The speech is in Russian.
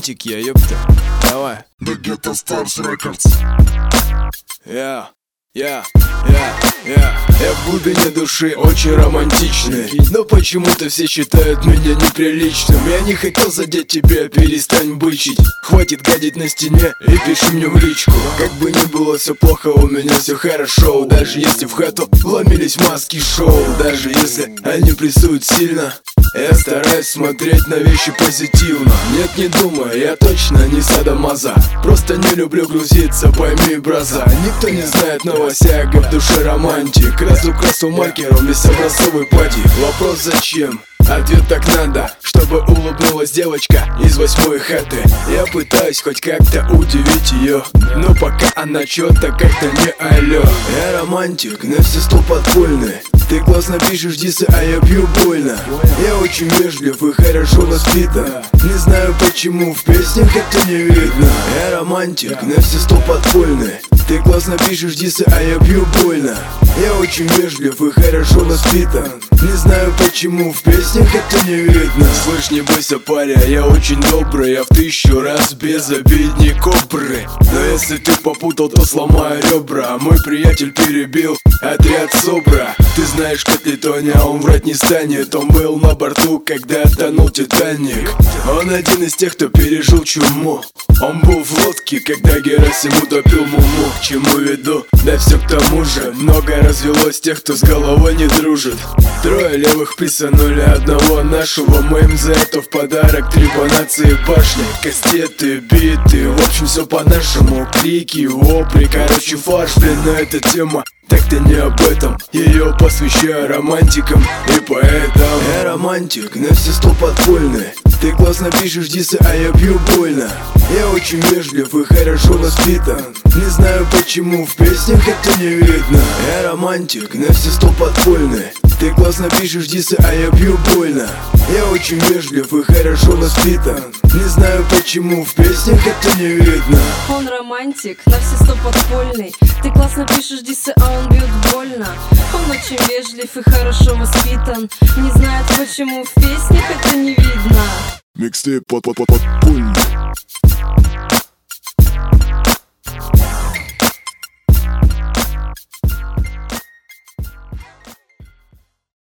романтик я, ёпта. Давай. The Ghetto Stars Records. Я в глубине души очень романтичный, но почему-то все считают меня неприличным. Я не хотел задеть тебя, перестань бычить. Хватит гадить на стене и пиши мне в личку. Как бы ни было все плохо, у меня все хорошо. Даже если в хату вломились маски шоу, даже если они прессуют сильно, я стараюсь смотреть на вещи позитивно. Нет, не думай, я точно не садомаза. Просто не люблю грузиться, пойми, браза. Никто не знает новосяга, в душе романтик. Разукрасил маркером весь образцовый пати. Вопрос зачем? Ответ так надо, чтобы улыбнулась девочка из 8-й хаты. Я пытаюсь хоть как-то удивить ее, но пока она чё-то как-то не алё. Я романтик, на все 100 подпольный. Ты классно пишешь дисы, а я бью больно. Я очень вежлив и хорошо воспитан. Не знаю почему в песнях это не видно. Я романтик, на все 100 подпольный. Ты классно пишешь дисы, а я бью больно. Я очень вежлив и хорошо воспитан. Не знаю почему в песнях это не видно. Слышь, не бойся, паря, я очень добрый. Я в 1000 раз безобидней кобры. Но если ты попутал, то сломаю ребра. Мой приятель перебил отряд Собра. Ты знаешь, как Литония, он врать не станет. Он был на борту, когда тонул Титаник. Он один из тех, кто пережил чуму. Он был в лодке, когда Герасим утопил Муму. К чему веду? Да все к тому же. Много развелось тех, кто с головой не дружит. 3 левых писанули одного нашего. Мы им за это в подарок 3 по нации башни. Кастеты, биты, в общем все по-нашему. Крики, вопли, короче фарш. Блин, но эта тема так-то не об этом. Ее посвящаю романтикам и поэтам. Я романтик, на все 100 подпольный. Ты классно пишешь дисы, а я бью больно. Я очень вежлив и хорошо воспитан. Не знаю почему в песнях это не видно. Я романтик, на все 100 подпольный. Ты классно пишешь дисы, а я бью больно. Я очень вежлив и хорошо воспитан. Не знаю почему в песнях это не видно. Он романтик, на все 100 подпольный. Ты классно пишешь дисы, а он бьет больно. Он очень вежлив и хорошо воспитан. Не знает почему в песнях это не видно. Микстейп подпольный.